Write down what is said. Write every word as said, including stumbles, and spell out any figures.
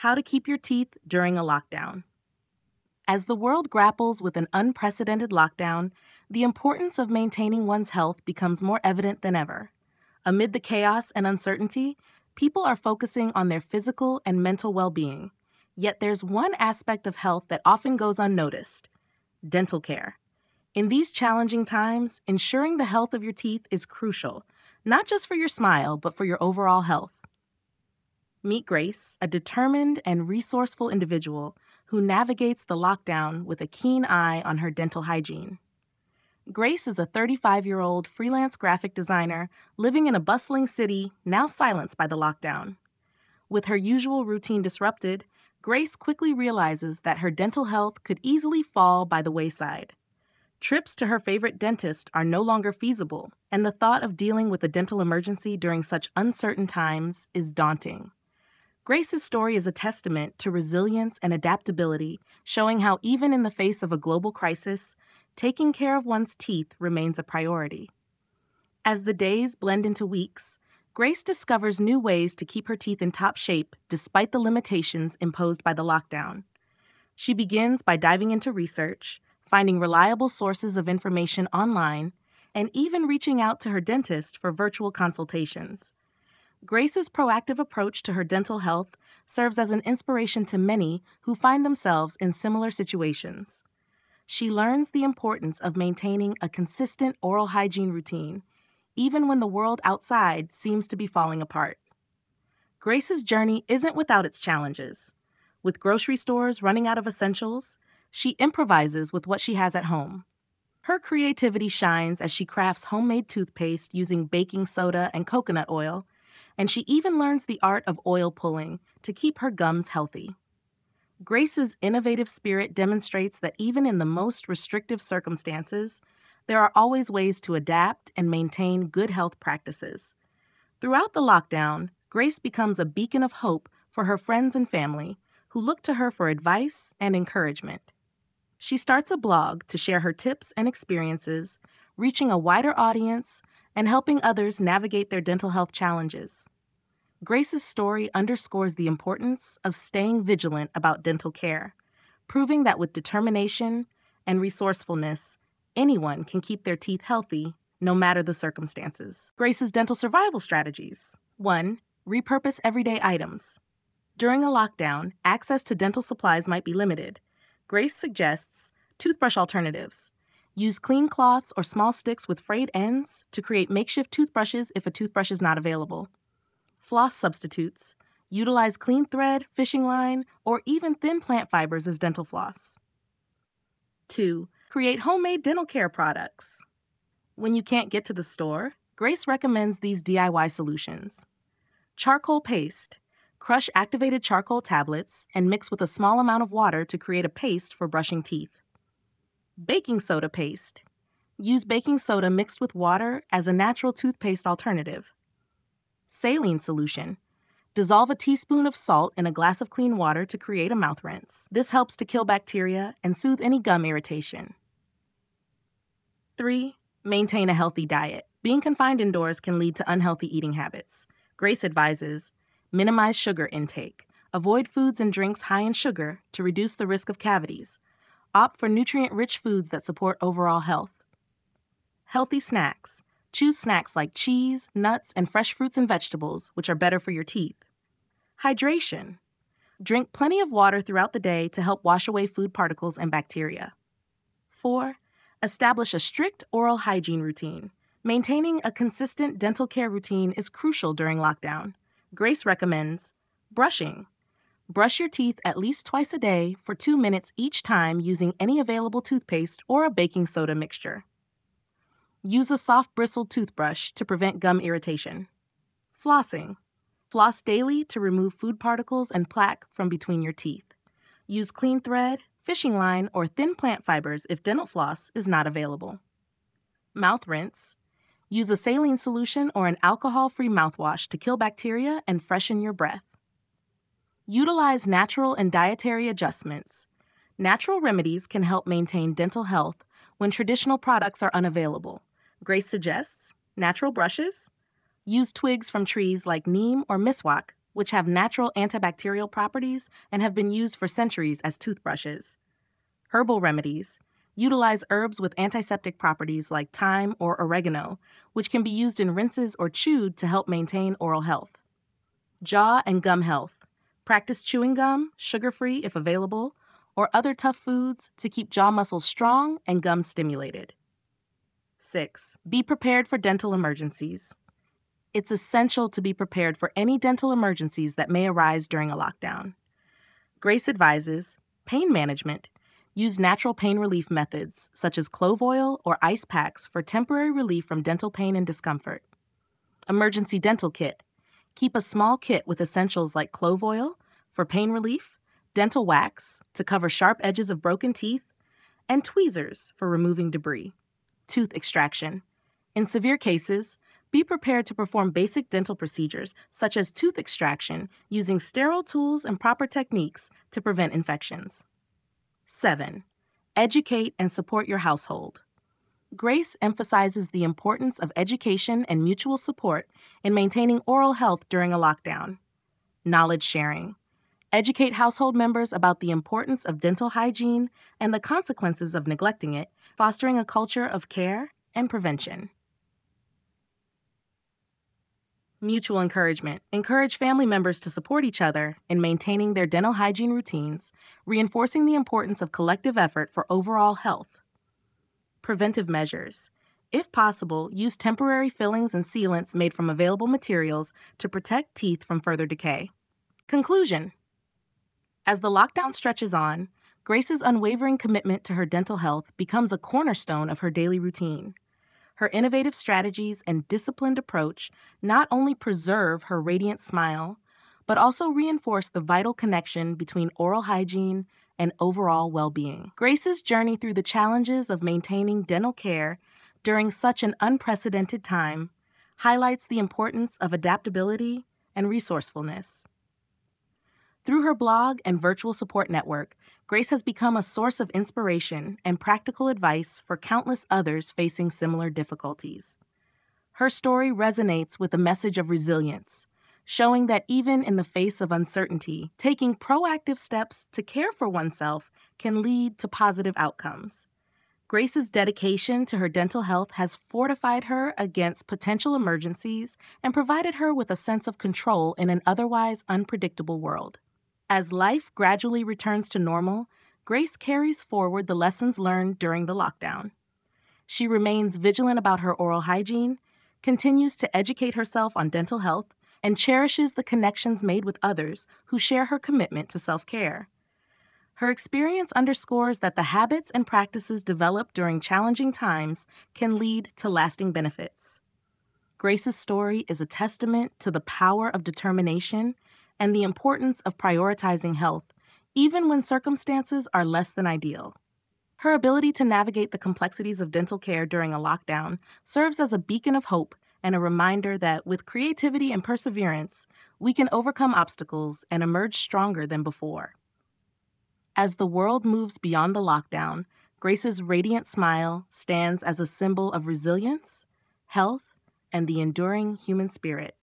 How to keep your teeth during a lockdown. As the world grapples with an unprecedented lockdown, the importance of maintaining one's health becomes more evident than ever. Amid the chaos and uncertainty, people are focusing on their physical and mental well being. Yet there's one aspect of health that often goes unnoticed: dental care. In these challenging times, ensuring the health of your teeth is crucial, not just for your smile, but for your overall health. Meet Grace, a determined and resourceful individual who navigates the lockdown with a keen eye on her dental hygiene. Grace is a thirty-five-year-old freelance graphic designer living in a bustling city now silenced by the lockdown. With her usual routine disrupted, Grace quickly realizes that her dental health could easily fall by the wayside. Trips to her favorite dentist are no longer feasible, and the thought of dealing with a dental emergency during such uncertain times is daunting. Grace's story is a testament to resilience and adaptability, showing how even in the face of a global crisis, taking care of one's teeth remains a priority. As the days blend into weeks, Grace discovers new ways to keep her teeth in top shape despite the limitations imposed by the lockdown. She begins by diving into research, finding reliable sources of information online, and even reaching out to her dentist for virtual consultations. Grace's proactive approach to her dental health serves as an inspiration to many who find themselves in similar situations. She learns the importance of maintaining a consistent oral hygiene routine, even when the world outside seems to be falling apart. Grace's journey isn't without its challenges. With grocery stores running out of essentials, she improvises with what she has at home. Her creativity shines as she crafts homemade toothpaste using baking soda and coconut oil, and she even learns the art of oil pulling to keep her gums healthy. Grace's innovative spirit demonstrates that even in the most restrictive circumstances, there are always ways to adapt and maintain good health practices. Throughout the lockdown, Grace becomes a beacon of hope for her friends and family who look to her for advice and encouragement. She starts a blog to share her tips and experiences, reaching a wider audience and helping others navigate their dental health challenges. Grace's story underscores the importance of staying vigilant about dental care, proving that with determination and resourcefulness, anyone can keep their teeth healthy no matter the circumstances. Grace's dental survival strategies. one. Repurpose everyday items. During a lockdown, access to dental supplies might be limited. Grace suggests toothbrush alternatives. Use clean cloths or small sticks with frayed ends to create makeshift toothbrushes if a toothbrush is not available. Floss substitutes. Utilize clean thread, fishing line, or even thin plant fibers as dental floss. two. Create homemade dental care products. When you can't get to the store, Grace recommends these D I Y solutions. Charcoal paste. Crush activated charcoal tablets and mix with a small amount of water to create a paste for brushing teeth. Baking soda paste. Use baking soda mixed with water as a natural toothpaste alternative. Saline solution. Dissolve a teaspoon of salt in a glass of clean water to create a mouth rinse. This helps to kill bacteria and soothe any gum irritation. three. Maintain a healthy diet. Being confined indoors can lead to unhealthy eating habits. Grace advises, minimize sugar intake. Avoid foods and drinks high in sugar to reduce the risk of cavities. Opt for nutrient-rich foods that support overall health. Healthy snacks. Choose snacks like cheese, nuts, and fresh fruits and vegetables, which are better for your teeth. Hydration. Drink plenty of water throughout the day to help wash away food particles and bacteria. four. Establish a strict oral hygiene routine. Maintaining a consistent dental care routine is crucial during lockdown. Grace recommends brushing. Brush your teeth at least twice a day for two minutes each time using any available toothpaste or a baking soda mixture. Use a soft bristled toothbrush to prevent gum irritation. Flossing. Floss daily to remove food particles and plaque from between your teeth. Use clean thread, fishing line, or thin plant fibers if dental floss is not available. Mouth rinse. Use a saline solution or an alcohol-free mouthwash to kill bacteria and freshen your breath. Utilize natural and dietary adjustments. Natural remedies can help maintain dental health when traditional products are unavailable. Grace suggests natural brushes. Use twigs from trees like neem or miswak which have natural antibacterial properties and have been used for centuries as toothbrushes. Herbal remedies utilize herbs with antiseptic properties like thyme or oregano, which can be used in rinses or chewed to help maintain oral health. Jaw and gum health. Practice chewing gum, sugar-free if available, or other tough foods to keep jaw muscles strong and gums stimulated. Six. Be prepared for dental emergencies. It's essential to be prepared for any dental emergencies that may arise during a lockdown. Grace advises pain management. Use natural pain relief methods such as clove oil or ice packs for temporary relief from dental pain and discomfort. Emergency dental kit. Keep a small kit with essentials like clove oil for pain relief, dental wax to cover sharp edges of broken teeth, and tweezers for removing debris. Tooth extraction. In severe cases, be prepared to perform basic dental procedures such as tooth extraction using sterile tools and proper techniques to prevent infections. Seven. Educate and support your household. Grace emphasizes the importance of education and mutual support in maintaining oral health during a lockdown. Knowledge sharing. Educate household members about the importance of dental hygiene and the consequences of neglecting it, fostering a culture of care and prevention. Mutual encouragement. Encourage family members to support each other in maintaining their dental hygiene routines, reinforcing the importance of collective effort for overall health. Preventive measures. If possible, use temporary fillings and sealants made from available materials to protect teeth from further decay. Conclusion. As the lockdown stretches on, Grace's unwavering commitment to her dental health becomes a cornerstone of her daily routine. Her innovative strategies and disciplined approach not only preserve her radiant smile, but also reinforce the vital connection between oral hygiene and overall well-being. Grace's journey through the challenges of maintaining dental care during such an unprecedented time highlights the importance of adaptability and resourcefulness. Through her blog and virtual support network, Grace has become a source of inspiration and practical advice for countless others facing similar difficulties. Her story resonates with a message of resilience, showing that even in the face of uncertainty, taking proactive steps to care for oneself can lead to positive outcomes. Grace's dedication to her dental health has fortified her against potential emergencies and provided her with a sense of control in an otherwise unpredictable world. As life gradually returns to normal, Grace carries forward the lessons learned during the lockdown. She remains vigilant about her oral hygiene, continues to educate herself on dental health, and cherishes the connections made with others who share her commitment to self-care. Her experience underscores that the habits and practices developed during challenging times can lead to lasting benefits. Grace's story is a testament to the power of determination and the importance of prioritizing health, even when circumstances are less than ideal. Her ability to navigate the complexities of dental care during a lockdown serves as a beacon of hope and a reminder that with creativity and perseverance, we can overcome obstacles and emerge stronger than before. As the world moves beyond the lockdown, Grace's radiant smile stands as a symbol of resilience, health, and the enduring human spirit.